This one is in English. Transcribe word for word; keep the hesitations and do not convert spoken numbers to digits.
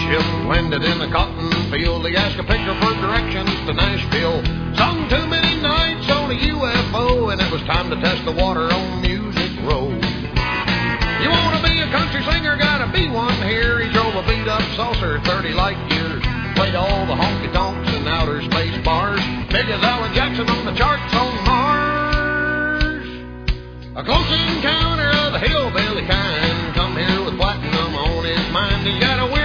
ship landed in the cotton field. He asked a picture for directions to Nashville. Sung too many nights on a U F O, and it was time to test the water on Music Row. You want to be a country singer, gotta be one here. He drove a beat-up saucer thirty light years. Played all the honky-tonks and outer space bars. Big as Alan Jackson on the charts on Mars. A close encounter of the hillbilly kind. Come here with platinum on his mind. He's got a